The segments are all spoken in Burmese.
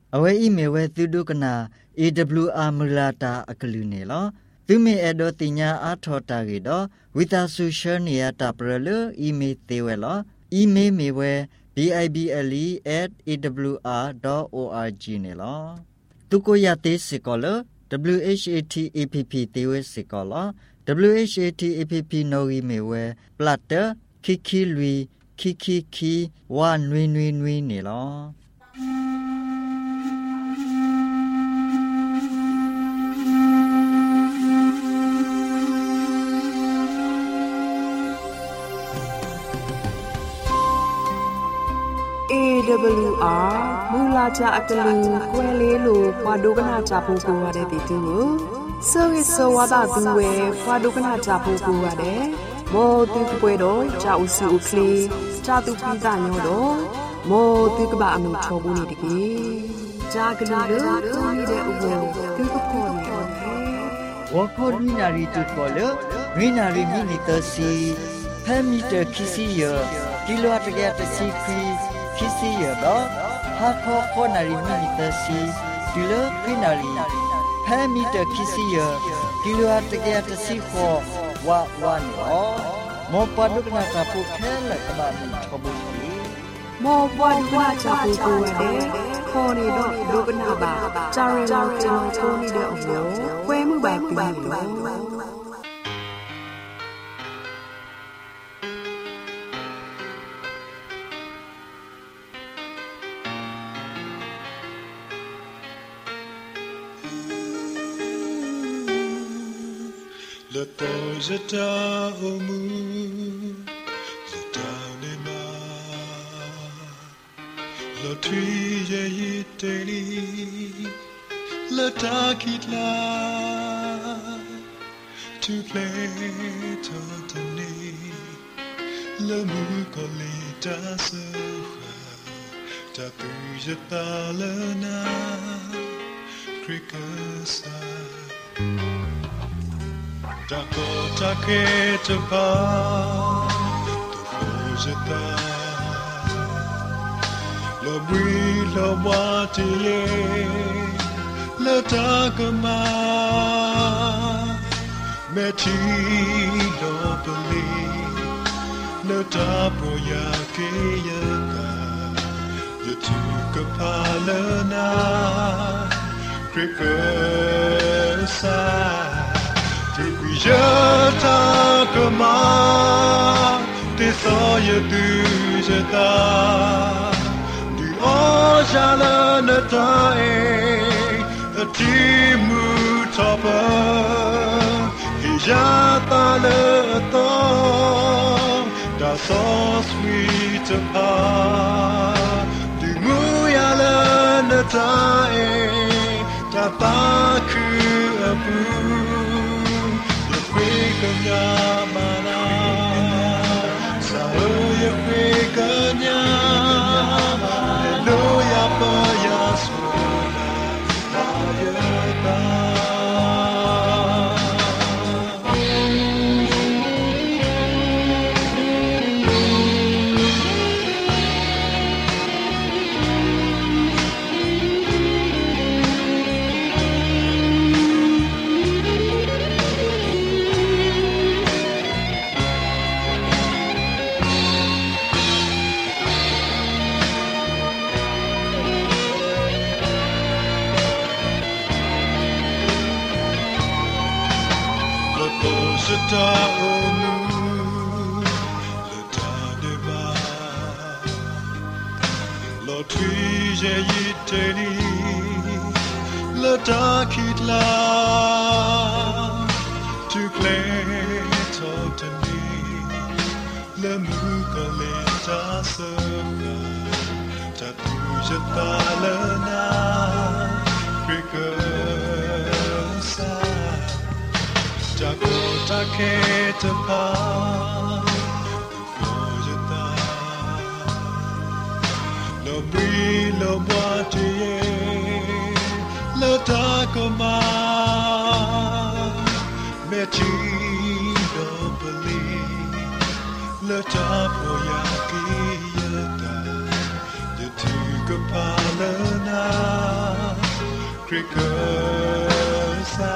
အဝဲဤမေဝဲသူဒုကနာ AWR မလာတာအကလူနေလောသူမေအဒိုတင်ညာအာထောတာကေတော့ဝိတာဆူရှယ်နီယာတာပရလအီမေသေးဝဲလောအီမေမေဝဲ bible@awr.org နေလောသူကိုရသေးစကောလ WHATAPP သေးဝဲစကောလ WHATAPP နိုဂီမေဝဲပလတ်တခိခိလူခိခိခိဝါနွေနွေနွေနေလော AWR မူလာကြအတလူကွဲလေးလိုဖွာဒုကနာကြဖို့ကိုရတဲ့တီတူကိုစောရစောဝါဒသူဝဲဖွာဒုကနာကြဖို့ကိုရတယ်မောတူပွဲတော့ကြာဥစုခလီကြာတူပိကညောတော့မောတူကဘာအမှုထောဘူးနေတကြီးကြာကလေးတို့တူနေတဲ့ဥပ္ပေတူကခေါ်နေတယ်ဝါခေါ်နီနာရီတူခေါ်လေရီနာရီမီနီတစီဖဲမီတာခီစီယကီလိုအတကတစီခီခီစီယတော့ဟာခေါ်နာရီမီနီတစီဒီလိုခီနာရီဖဲမီတာခီစီယကီလိုအတကတစီခေါ်ဝါနော်မောပဒုကနာတာပုခဲလကဘာမီထဘုစီမောပဒုကနာတာပုကိုရတဲ့ခေါ်နေတော့ဒုကနာပါဂျာရီလောင်ကျောင်းချိုးနေတဲ့အမျိုးခွဲမှုပါပြီးတော့ Le poseta omu le tanema le tuye yiteli le takitla tu play totani le mukolita soha ta pujeta le na krikasa Dakota ketapa to fojeta lo bri lo watie le takama meti lo beli le tapoya keyaka le tukapalana krikasa Jeta kama te soye tu jeta du ojala na tae a timu topa hijata le to da so sweet pa du muyala na tae ta pa ku apu Kanya mana Sahoya kanya Hallelujah pa yasuna Ayata Ta omu le ta deba lo tuye yiteli le ta kitla tu play totally le mukale ta soka ta tuye ta le na krikasa Dakota ketapa fojeta lo bri lo watie le takoma meti do beli le tapoya kiyata de tukapalana Africa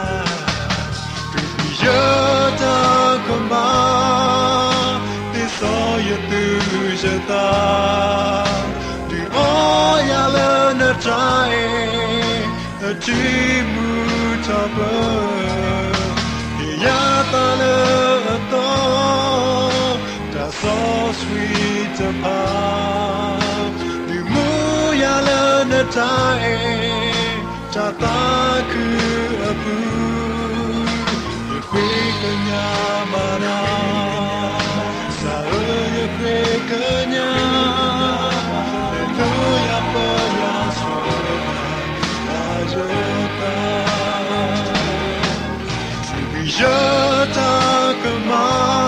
Yata Koma This all you do Jata The all ya learn a time A timu tapa Yata Lato That's so sweet apart The moo ya learn a time Jata ku abu Kenya mana saya Kenya Haleluya payaswa ajata Jata kema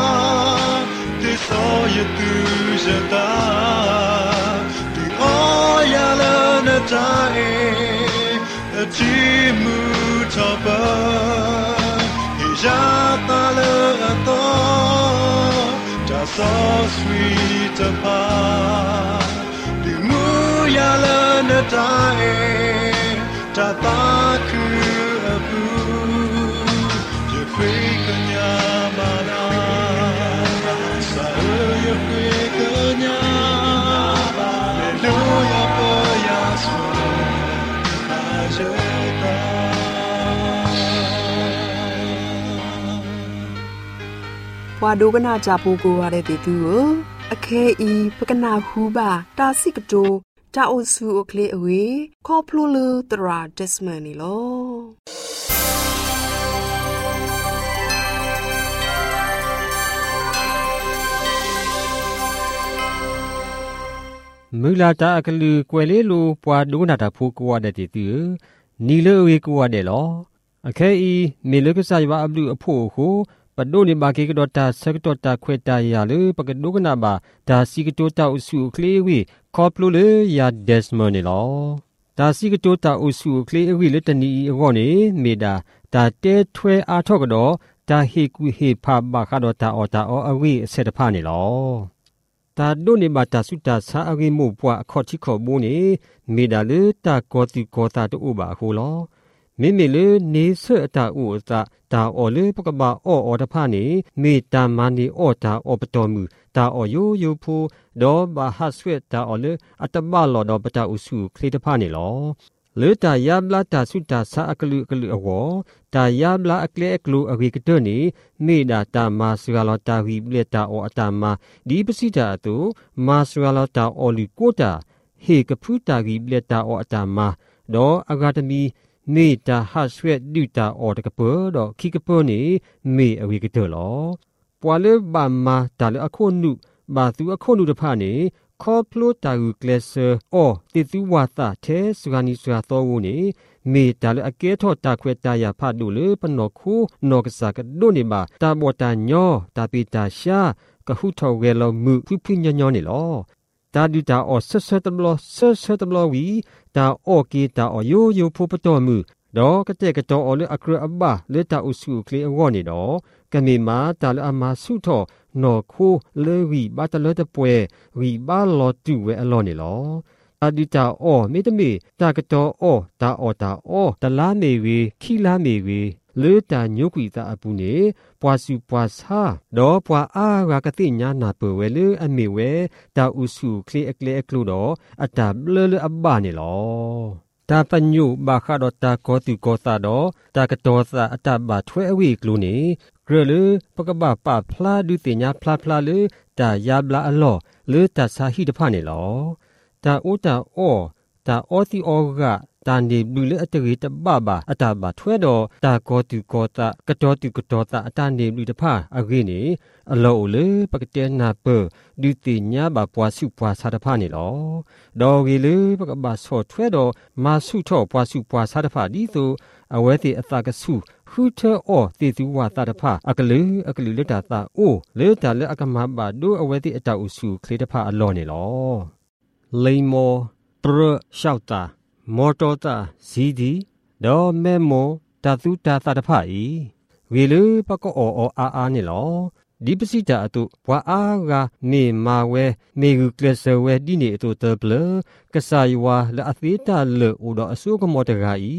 disoye tu jata di oyala na tae timu tapa Jata Lato, just so sweet apart. The Muya Lanatai, Tataku Abu, Yafrikanya Mana, Saya Frikanya, Hallelujah, Payaswa, Ajata. ဝါဒုကနာကြပူကိုရတဲ့တီသူကိုအခဲဤပကနာဟူပါတာစိကတိုတာအိုဆူအကလေးအဝေခေါပလိုလူတရာဒက်စမန်နီလောမူလာတာအကလူကွယ်လေးလိုပွာဒုကနာတာဖူကိုရတဲ့တီသူနီလိုအဝေကိုရတယ်လောအခဲဤမေလကစားရပါအဘလူအဖို့ကိုပဒိုနေမာကေကဒတာဆကတောတာခွေတာရလေပကဒုကနာဘာဒါစီကတောတာအစုကလေးဝီခေါပလိုလေယာဒက်စမနီလောဒါစီကတောတာအစုကလေးဝီလက်တနီအကောနေမေဒါဒါတဲထွဲအားထော့ကတော့ဒါဟေကူဟေဖာဘာခါတော့တာအော်တာအော်အဝီအဆက်တဖာနေလောတာဒိုနေမာတာစုတာဆာအဝီမို့ပွားအခေါ်ချိခေါ်မိုးနေမေဒါလေတာကောတီကောတာတူဘာဟိုလောမိမိလေနေဆအတာဥအတာဒါအော်လေပကဘာအော်တဖာနေမေတာမန်ဒီအော်တာအော်ပတော်မူဒါအော်ယိုယိုဖိုဒေါ်ဘာဟဆွေတာအော်လေအတမလော်ဒေါ်ပတာဥစုခလီတဖာနေလောလေတာယမ်လာတာစုတာဆာအကလူအဝတာယမ်လာအကလေအကလူအဝေကတနေမေဒါတာမာဆူဂါလောတာဝီပလက်တာအော်အတာမာဒီပစီတာတူမာဆူဂါလောတာအော်လီကိုတာဟေကဖူတာဝီပလက်တာအော်အတာမာဒေါ်အဂါတမီမေတာဟဆွေဒူတာအော်တကပေါ်တော့ခိကပေါ်နေမေအဝေကတလောပွာလေဘာမာတာလေအခုနုဘာသူအခုနုတဖာနေခေါပလိုတာဂူကလဆာအော်တိသူဝါတာတဲစဂာနီဆွာသောဝနေမေတာလေအကဲထော့တာခွဲတာရဖတ်လို့လေပနောခုနောကစားကဒိုနေမှာတာဘောတာညောတာပီတာရှာကဟုထောဝဲလောမှုဖူဖူညညောနေလောတာဒူတာအော်ဆတဘလောဝီတာအော်ကီတာအော်ယိုယိုဖိုပတော်မှုဒေါ်ကတဲ့ကတော်အော်လေအကရအဘလေတာဥစုကလေးအဝေါ်နေတော့ကမေမာတာလအမဆုထောနော်ခိုလေဝီဘာတလတပွဲဝီဘာလောတူဝဲအလောနေလောအဒီတာအော်မေတမေတာကတော်အော်တာအော်တလားမေဝေခီလာမေဝေလေတာညုကွီတာအပူနေပွာစုပွာစာဒေါ်ပွာအားရကတိညာနာပဝဲလေအမေဝဲတာဥစုကလေးအကလေးအကလူတော့အတာဘလလအဘနေလောတာပညုဘာခါတော့တာကောတူကောသာတော့တာကတော်သာအတဘာထွဲအဝေကလူနေဂရလေပကဘာပဖလာဒူတင်ညာဖလာလေတာယဘလာအလောလေတာစာဟိတဖာနေလောတာအိုတာအောတာအောတီအောကတာနေဘလူလေအတရီတဘဘာအတဘာထွဲတော့တာကောတူကောတာကတော်တူကတော်တာအတနေဘလူတဖာအဂိနေအလောလေပကတဲ့နာပဒူတင်ညာဘာပွားစုပွားစာတဖာနေလောဒေါ်ဂီလေပကဘာဆော့ထွဲတော့မာစုထော့ပွားစုပွားစာတဖာဒီဆိုအဝဲတိအသကဆုဟူထအော်တေသူဝါတာတဖာအကလူလက်တာတာအိုလေတာလက်အကမဘာဒိုအဝဲတိအတောက်စုခလေတဖာအလောနေလောလိန်မောပရရှောက်တာမော်တော်တာဇီဒီဒေါ်မဲမောတာသူတာတာတဖာဤဝေလူပကောအောအာနေလောဒီပစီတာအတုဘွာအားကမေမာဝဲမေဂူကလဆဝဲဒီနေအတုတဘလကဆာယဝါလအသေးတာလေဥတော်အဆုကမောတဂါဤ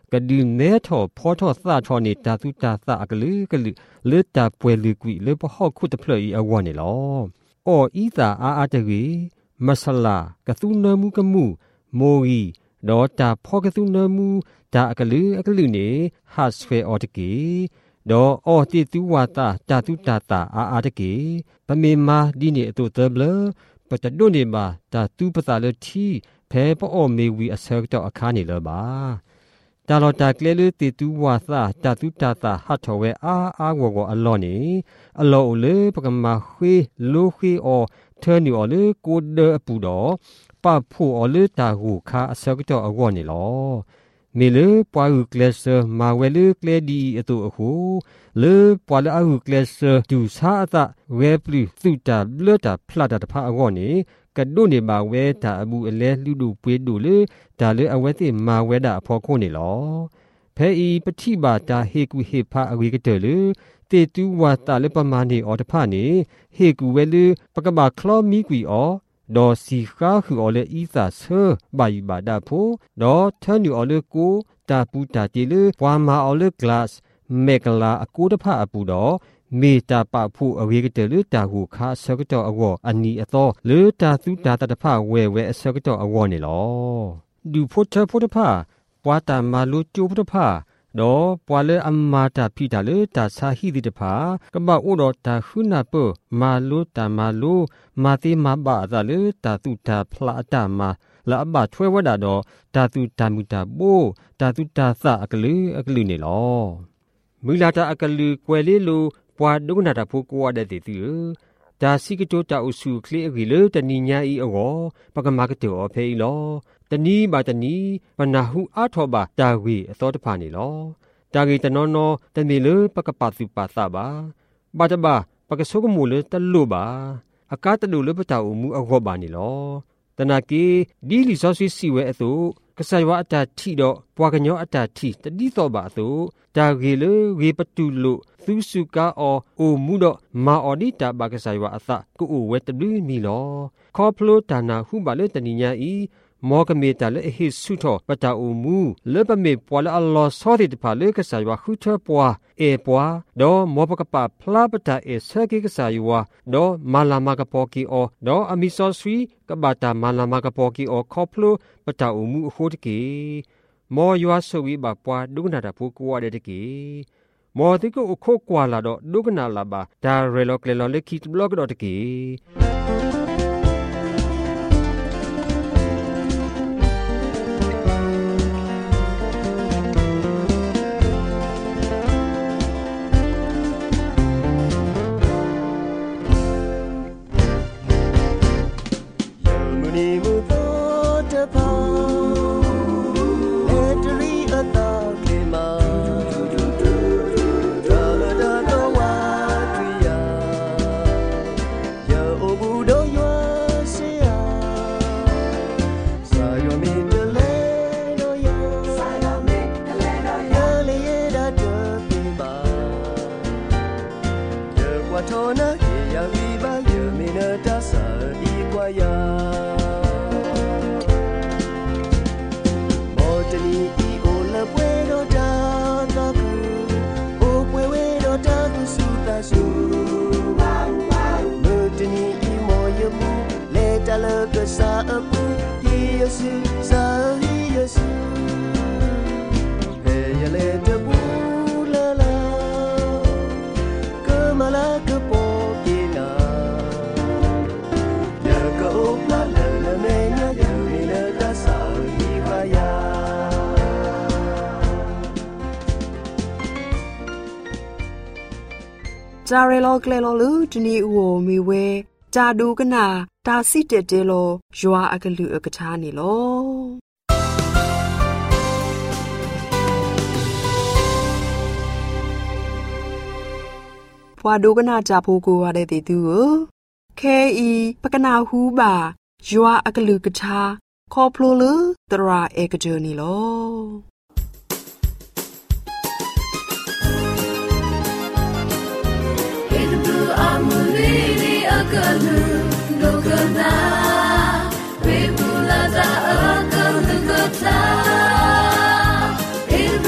กะดืเนทอพอทอซาทอนี่ตาตุตาซากะลืเลตาป่วยลืกุยเลปฮอคุตะเพลอีอวอนี่ลอออีตาอาตะกีมัสลากะตุนมูกะมูโมกีดอตาพอกะตุนมูตากะลืนี่ฮัสเฟออตะกีดออติตุวาตาตาตุตาตาอาตะกีปะเมมาดีนี่อตุเตเบลปะตะโดนี่มาตาตุปะตาเลทีเพปอเมวีอเซกตออาคานี่ลบาตาลอตากเลลติตุวาซาตาตุตาตาฮัทเวอาวออัลลอนี่อัลลอเลปะกะมาเฮโลเฮอเทนิอเลโกเดอปูดอปะผู้อเลตาหูคาอเซกตออวอนี่ลอเมเลปวาอุกเลเซมาเวเลกเลดีอตุอหูเลปวาลอาอุกเลเซดูซาตะเวปลีสุตาเลตาพลาดตะพะอวอนี่กะโดนี่มาเวตาอบูอเลลุดูเปดูเลตาเลอเวติมาเวดาพอโคนี่ลอเพอีปฏิบาตาเฮกุเฮพาอเวกเตเลเตตุวาตาเลปมานีออตพานีเฮกุเวเลปะกะบาคลอมีกุยอดอสีข้าคืออเลอีซาเซบายบาดาโพดอเทนิอเลโกตาปูตาติเลวามาอเลกลาสเมกลาอกูดพาอปูดอเมตาปะผู้อเวกเตเลตาหูคาเซกตออวออันนี้อตอเลตาสุตาตตะพาเวเซกตออวอนี่ลอดูพุทธพาปวาตามาลุจูพุทธพาดอปวาเลอัมมาตาพิดาเลตาสาหิดิตพากะบะอุดอตาหุนาเปมาลุตามาลุมาติมาบะซาเลตาตุตาพลาตามาละบะช่วยวดาดอตาตุตามุตาโบตาตุตาสะอกลืนี่ลอมิลาตาอกลืกวยเลลูปวาดุนาตาผู้กวาดติตือตาสิกโตตาอุสุคลีอกิเลตนิญาอีอโกปะกะมากะเตอเพอีลอตนีบาตนีปนาหูอาทอบาตาวีอซอตพานี่ลอตากีตนอนอตะเมเลปะกะปาสุปาซาบาบาตบาปะกะโซกมูเลตะลุบาอากาตะลุเลปะตาอุมูอโกบานี่ลอตนากีดีลิซอซิสิเวอตุกะไซวะอตาทิดอปวากะญออตาทิตะดีตอบาตุตากีเลเวปตุลุသုစုကာအောအိုမှုတော့မာအော်ဒီတာဘာကဆိုင်ဝါအသကိုအိုဝဲတလူမီလောခေါပလိုတာနာဟုပါလေတနိညာဤမောကမေတာလေဟိဆုထောပတာအိုမူလေပမေပွာလအလ္လာဆောတိတဖာလေကဆိုင်ဝါခုထပွာအေပွာဒေါ်မောပကပဖလာပတာအေဆကေကဆိုင်ဝါဒေါ်မာလာမကပေါ်ကီအောဒေါ်အမီဆောဆွီကဘာတာမာလာမကပေါ်ကီအောခေါပလိုပတာအိုမူအခိုတကေမောယွာဆဝီဘာပွာဒုကနာတာဖူကွာတဲ့တကေမောတိကိုအခုကွာလာတော့ဒုက္ခနာလာပါဒါရေလောကလေလောလက်ခိဘလော့ကတော့တကေจาเรโลเกลโลลูดนีอโวมีเวจาดูกนาตาซิเตเตโลยัวอากลือกะทานี่โลพวาดูกนาจาโพโกวาเดติตูเคอีปะกนาฮูบายัวอากลือกะทาคอพลูลูตราเอกเจนี่โล Akalu dokana webula za akalu dokata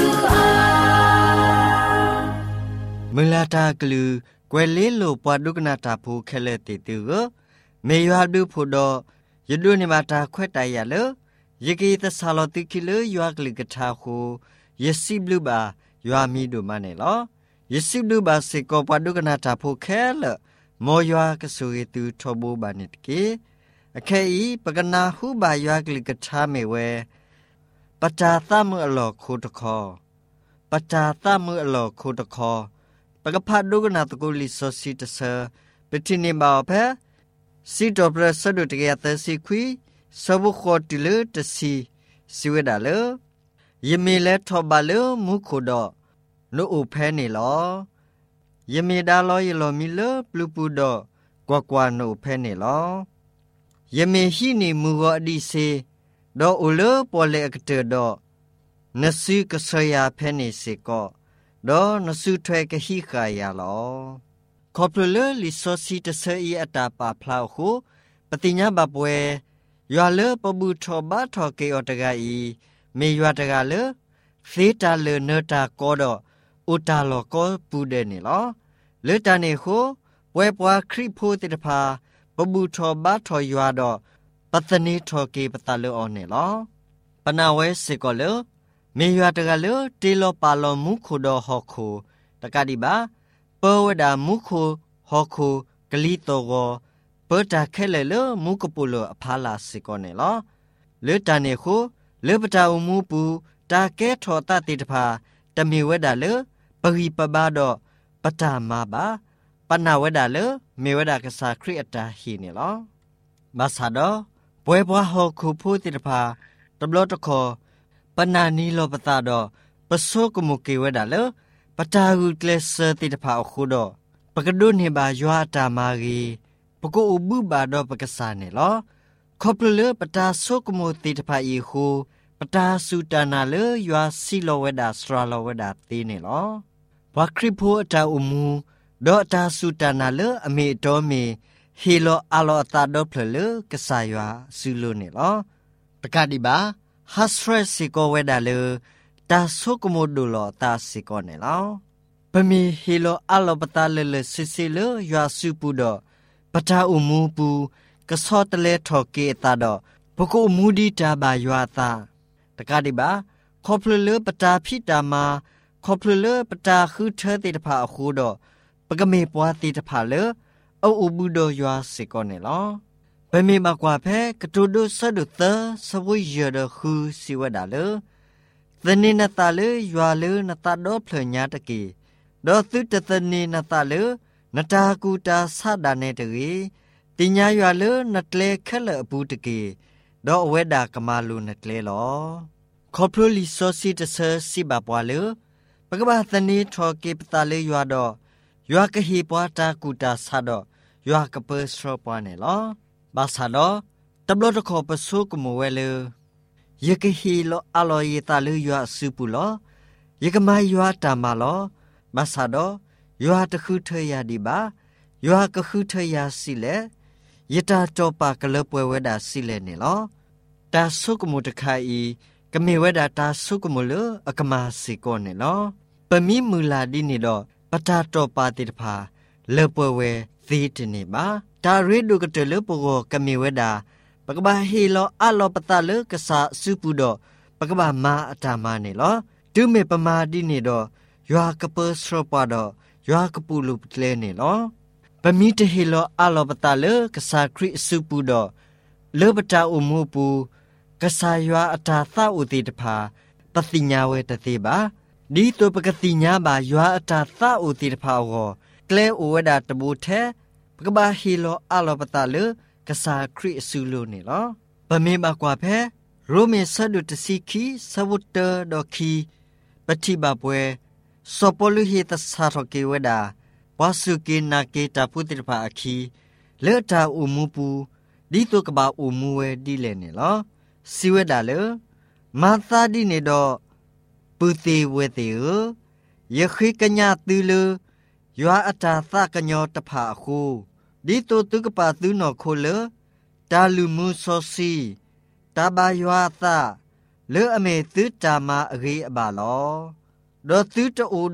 ตากลือกวยเลโลปวดุกนาตาภูเคเลติตือเมยาดูพูดยดูนิมาตาควตายาเลยยกีตสาลติคิเลยัวกลิกทาคูยสิบลูบายัวมีดูมาเนลอยสิบลูบาสิโกปวดุกนาตาภูเคเลโมยัวกสุยตูทบูบานิตกีอเคอีปกนาหูบายัวกลิกทาเมเวปจาตามอลอคูตคอปจาตามอลอคูตคอปกพัดดุกนาตกุลิโซซิตเซปตินิบาเพစီတော်ပရဆဒုတကရသစီခွီစဘုခောတိလတစီစီဝဒါလယမေလဲထောပါလမုခုဒနိုအိုဖဲနေလောယမေဒါလောယလောမီလပလူပူဒကွာကွာနိုဖဲနေလောယမေဟိနေမူဝအဒီစေဒေါအိုလပေါ်လေအကတေဒေါနစီကဆယာဖဲနေစေကောဒေါနစုထွဲကဟိခာယာလောခေါပလလီဆိုစီတဆေးအတာပါဖလောက်ဟုပတိညာဘပွဲရွာလပဘူထောဘာထောကေအတကဤမေရွာတကလသေတာလနတာကောတော့ဥတာလောကောပူတဲ့နေလောလေတန်နေဟုပွဲပွားခရိဖိုးတိတဖာပဘူထောဘာထောရွာတော့ပတနီထောကေပတလောအောနေလောပနာဝဲစေကောလမေရွာတကလတေလောပါလောမုခုတော့ဟောခုတကတိပါပဝဒမုခုဟောခုဂလီတောကိုပတာခဲလေလမုကပူလအဖာလာစေကောနေလောလေတန်နေခုလေပတာအမှုပူတာကဲထောတတိတဖာတမီဝဒလပဟိပဘာတော့ပတာမပါပနာဝဒလမေဝဒကစာခရစ်အတာဟီနေလောမဆာတော့ပွဲပွားဟောခုဖို့တိတဖာတဘလတခောပနာနီလောပတာတော့ပစောကမုကေဝဒလပတာဟုကလစတိတဖာအခုတော့ပကဒုနေပါယွာတာမာကြီးပကိုအဘုဘာတော့ပကစားနေလောခေါပလပတာဆုကမတိတဖာဤဟုပတာစုတနာလေယွာစီလောဝဒစထရာလောဝဒတေးနေလောဘခရိဖိုအတာအမှုဒေါ်တာစုတနာလေအမေတော်မေဟီလောအလောအတာဒေါဖလလေကစားယွာဆူလိုနေလောတကတိပါဟတ်စထရက်စီကိုဝဒလေတာဆုကမဒူလောတာစီကောနေလောပမီဟီလိုအလောပတာလေလေစစ်စီလေယွာစုပူတော့ပတာအမှုပူကစောတလေထော်ကေတာတော့ဘကုမူဒီတာဘာယွာတာတကတိပါခေါပလလေပတာဖိတာမာခေါပလလေပတာခုထဲတိတဖာအခုတော့ပကမေပွားတိတဖာလေအိုအဘူတော့ယွာစီကောနေလောပမေမကွာဖဲကတူဒုဆဒုသစဝိရဒခုစီဝဒါလေသနိနတာလေယွာလေနတာတော့ဖလညာတကေဒေါ်သုတသနိနတာလေနတာကူတာဆဒါနေတကေတင်ညာယွာလေနတလေခက်လအပူတကေဒေါ်အဝဲဒါကမာလူနတလေလောခေါပလီဆိုစီတဆစီဘပွားလေပကဘာသနိထောကေပတာလေယွာတော့ယွာကဟီပွားတာကူတာဆတော့ယွာကပစရောပွားနေလောဘာဆာတော့တဘလတခေါပဆုကမဝဲလေယကဟီလောအလောယတာလေယွာစုပူလောယကမယွာတာမလောဘာဆာတော့ယွာတခုထရဒီပါယွာကခုထရစီလေယတာတော့ပါကလပွဲဝဲတာစီလေနေလောတာဆုကမတခိုင်ကမေဝဲတာတာဆုကမလအကမာစီကောနေလောပမီမူလာဒီနေတော့ပတာတော့ပါတိတဖာလေပွဲဝဲသီတနေပါတာရီဒုကတလေပကိုကမေဝဲတာပကဘာဟီလောအလောပတာလေကဆာစုပူတော့ပကဘာမာအတာမနေလောဒုမေပမာဒီနေတော့ယွာကပစရပါတော့ယွာကပူလူပလဲနေလောပမီတဟီလောအလောပတာလေကဆာခရစ်စုပူတော့လေပတာအမှုပူကဆာယွာအတာသဥတိတဖာပတိညာဝဲတသေးပါဒီတုပကတိညာပါယွာအတာသဥတိတဖာကိုကလဲဩဝဒတဘူထဲပကဘာဟီလောအလောပတာလေကဆာခရစ်ဆူလိုနေလောပမေမကွာဖဲရိုမေဆဒုတစီခီဆဝတ်တဒခီပတိဘပွဲစောပလူဟီတဆာရကေဝဒဝါစုကေနာကေတာပုတိတဖာအခီလေတာအမှုပူဒီတုကဘာအမှုဝဲဒီလေနေလောစီဝဒလေမာသာဒီနေတော့ပုသေးဝဲသေးယခိကညာတူလူယွာအတာသကညောတဖာအခုဒီတုတုကပါသူနော်ခိုလေတာလူမှုစောစီတာဘာယွာသလေအမေသူတာမာအဂေအပါလောဒေါ်သူတူတော့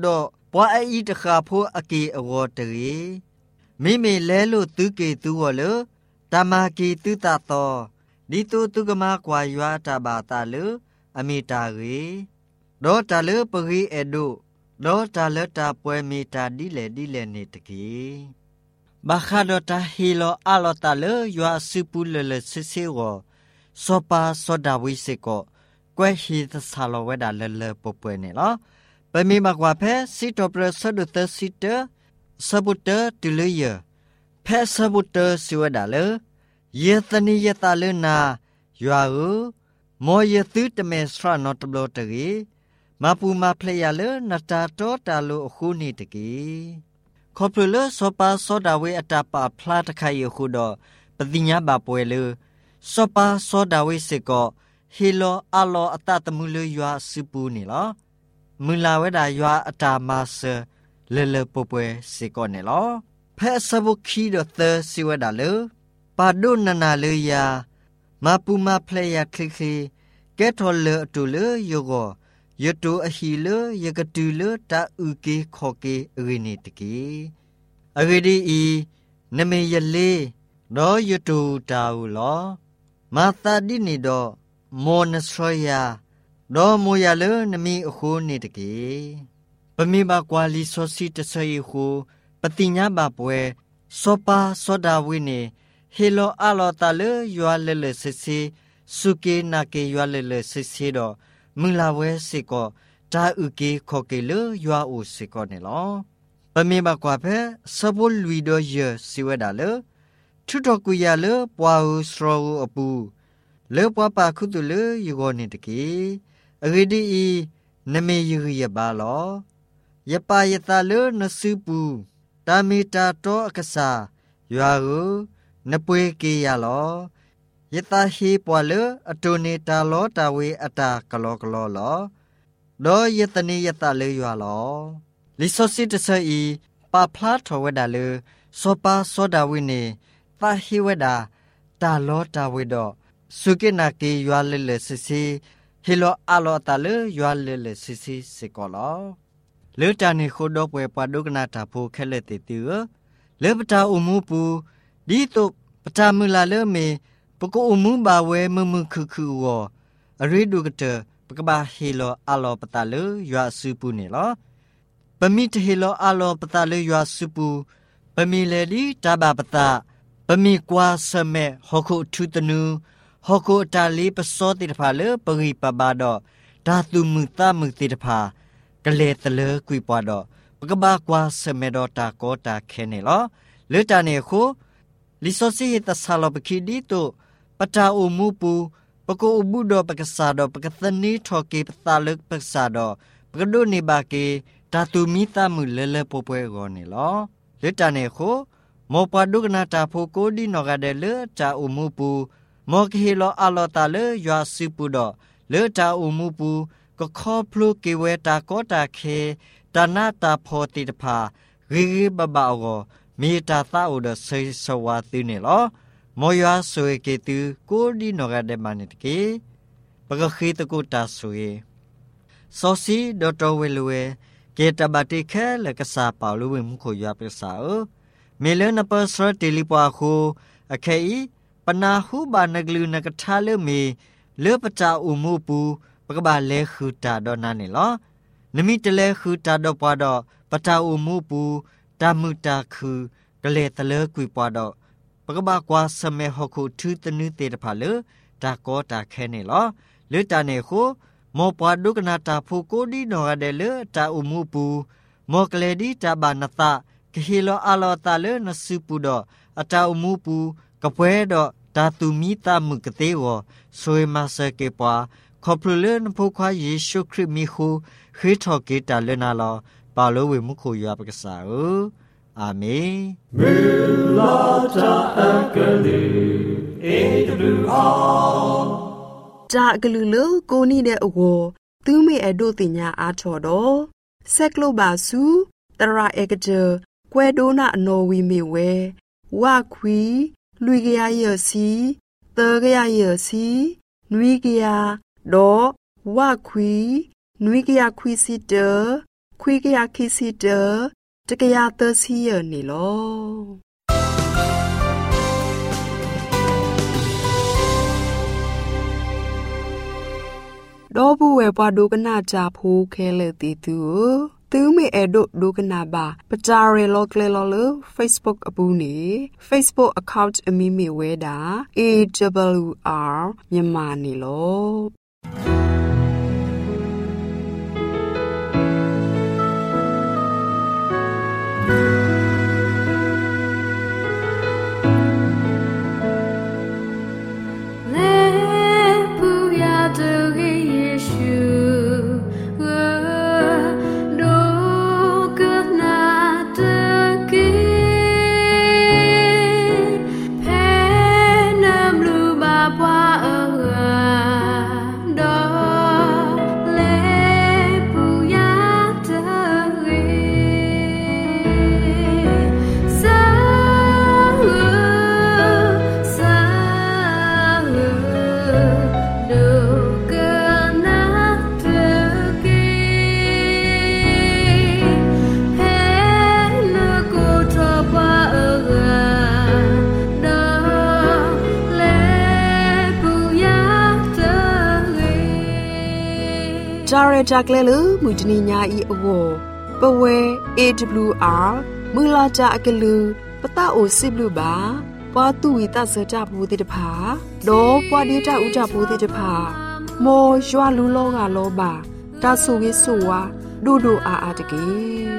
ปัวไออีตะขาโพอเกอวอตรีมิเลลุตุเกตุวเลตามากีตุตาโตดิตุตุกมากวายวาตาบาตาเลอเมตาเรโดตาเลปรีเอโดโดตาเลตาป่วยเมตาดิเลเนตกีบาคาโดตาฮิโลอาโลตาเลยัวซุปุเลเซเซโกโซปาโซดาวิเซโกกวยฮีตซาโลเวดาเลปป่วยเนลอปะมีมากว่าเพซิโตเปรสดุเตซิเตสบุเตตุเลเยเพสบุเตสิวดาเลเยตนิยตาเลนายัวอูโมเยตุตเมสราโนตโบตรีมาปูมาเพลยาเลนาตาโตตาโลคูนีตกีขอบเลโซปาโซดาเวอตาปาพลาตไคยคูดอปฏิญญาบาป่วยเลโซปาโซดาเวเซโกฮิโลอาโลอตาตมุเลยัวซิปูนี่ลอมุลาเวดายัวอตามาเซเลปป่วยเซโกนี่ลอเพสบุคีดเตสิวดาเลปาดุนนาเลยามาปูมาเพลยาคลิแกทอเลตุเลโยโกยตูอหิเลยกตูเลตาอุเกขอเกอเรนิตกีอเรดีอีนเมยเลดอยตูตาอุลอมาตาดินิดอโมนสรยาดอโมยาเลนมีอคูนิตกีปมีบากวาลิโซซิตเซยคูปฏิญญาบาปเวโซปาโซดาวิเนเฮโลอาโลตาเลยัวเลเซเซสุเกนาเกยัวเลเซเซดอมุลาเวสิโกตาอุเกขอเกเลยัวอุสิโกเนลอปะเมบากว่าเพสบุลลุยโดเยสิเวดาเลทุตกุยาเลปวาอุสโรอปูเลปวาปาคุตุเลยูโกนิตกีอเรดีอีนเมยูยบาลอยปายตาเลนสุปูตามิตาโตอกษายัวอูนป่วยเกยาลอยตาฮีปวาเลอตุเนตาโลตาเวอตากะโลลอโดยตนิยตาเลยัวลอลิโซซิตเซอีปาพลาทเวดาเลโซปาโซดาวิเนตาฮิเวดาตาโลตาเวดอสุเกนาเกยัวเลซิซิฮิโลอาโลตาเลยัวเลซิซิสิกอลอเลตานิโคดอปเวปาดุกนาตาโพเคเลติตือเลปตาอุมูปูดีตุปตามุลาเลเมปะโกอุมูบาเวมุคือวออริดูกเตปะกบาฮิโลอาโลปตาเลยัวซุปูเนลอปะมิตฮิโลอาโลปตาเลยัวซุปูปะมิเลดีตาบาปตาปะมิกวาสเมฮอคุทุตนูฮอคุตาลีปะโซติตภาเลปริปบาดอตาตุมุตามุติตภากะเลตเลกุยปวาดอปะกบากวาสเมดอตาโกตาเคเนลอเลตาเนโคลิโซซิตาซาโลปคิดิโตปตาอุมูปูปะโกอุบุดอปะกษาดอปะกตนีทอเกปตาลึกปะกษาดอปะกดุนิบาเกตาตุมิตามุเลปปวยกอเนลอเลตาเนโคโมปาดุกนาตาโพโกดินอกาเดเลตาอุมูปูโมกฮิโลอาโลตาเลยัวซิปูดอเลตาอุมูปูก็ขอพลูกิเวตาโกตาเคตานาตาโพติตภาริบะบาโกมีตาตาอุดเซสวาติเนลอโมยาสวยเกตุโกดินอกาเดมานิตเกปะกขีตกุตาสวยโซซีดอตเวลเวเกตบาติแคเลกษาเปาลุเวมุโคยาเปสาเมเลนเปสรติลิปวาโคอเคอีปนาหูบานกลืนกทาเลเมเลปจาอุมูปูปะกบาเลคือตาดอนาเนลอนมิตเลคือตาดอปวาดอปจาอุมูปูตามุตาคือกะเลตเลกุยปวาดอปะกบากวาสเมฮอคุทุตนึเตตภาเลตาโกตาแคเนลอเลตาเนโคโมปวาดุกนาตาภูโกดีโนกาเดเลตาอุมูปูโมกเลดีตาบานาตากะฮิโลอาโลตาเลนสุปูดออตาอุมูปูกะเปดอตาตุมิตามุกเตวสวยมาเซเกปวาขอบพระเลนพวกเยซูคริสต์มีคูคือทอเกตาเลนาลอปาโลเวมุโคยาปกษาอาเมนมุลาตาอักลือเอตรูอาจากกลือเลโกนี่เดอโวตูเมอโดติญาอาชอดอเซกโลบาซูตราเอกเจแควโดนาโนวีเมเววาควีลุยกยาเยซีเตกยาเยซีนุยกยาดอวาควีนุยกยาควีซิเตခွေကရခိစီတတကရသစီရနေလောတော့ဘူးဝဲပွားဒုကနာကြဖိုးခဲလေတီတူသူမေအဲ့ဒုဒုကနာပါပကြရဲလောကလေလောလ Facebook အပူနေ Facebook account အမီမီဝဲတာ AWR မြန်မာနေလောဂျာရဂျက်ကလေးလူမူတနီညာဤအဝပဝဲ AWR မူလာကြအကလူပတအိုစစ်လူပါပွားတူဝီတဆကြဘူးတဲ့တဖာဒေါ်ပွားဒီတာဥကြဘူးတဲ့တဖာမောရွာလူလောကလောပါတာဆူဝိဆူဝါဒူဒူအာအာတကေ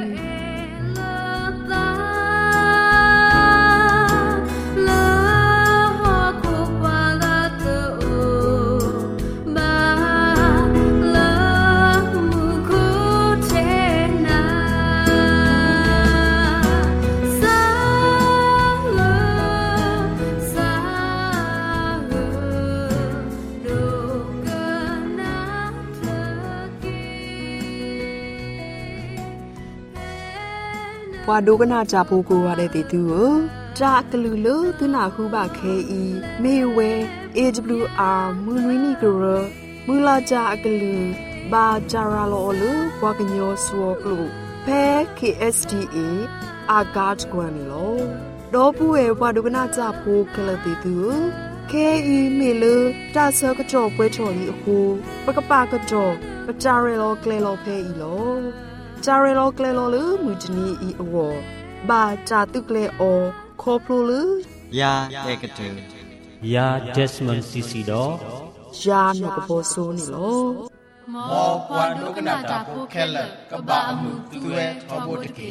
ဝါဒုကနာကြဖို့ကိုရတဲ့တူကိုဂျာကလူလူသူနာခုပါခဲဤမေဝဲ AWR မူနွီနီကရမူလာကြအကလူဘာဂျာရာလောလူဘွားကညောဆောကလူဖဲ KSTA အာဂတ်ကွန်လောဒေါ်ပူဝဲဝါဒုကနာကြဖို့ကလတိတူခဲဤမေလူတာဆောကကြောပွဲချော်လီအခုပကပကကြောပကြရဲလောကလေလောဖဲဤလောจาเรโลเกลโลลืมุจนีอีอวบาจาตุเกลโอคอพลูลืยาเอกเตยาเจสมันซิซิดอยานกโบโซนี่โลมอควันโดกนาตาโพแคลกะบะอมุตุเวทอโบตะเก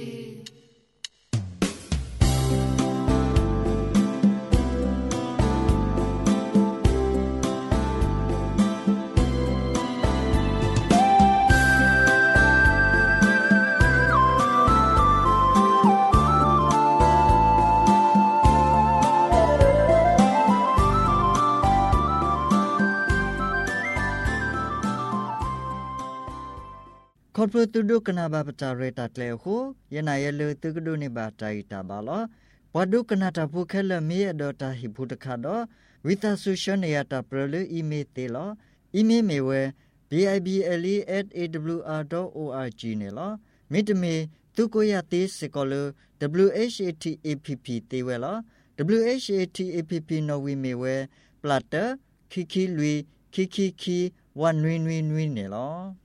คอร์ปตุดุกนาบาปจาเรตัดเลวคูยนายเลตุกดุนิบาใจตาบาลอปดุกนาตาภูเคลมีอดอตาหิพุตคาดอวิตาสุชเนยตาเปรลอีเมเตลออีเมเมเว bible@awr.org เนลอมิตเมตุโกยาติสกอล WHATAPP เตเวลอ WHATAPP นวิเมเวปลัตเตอร์คิคิลุยคิคิคีวันนวินวินวินเนลอ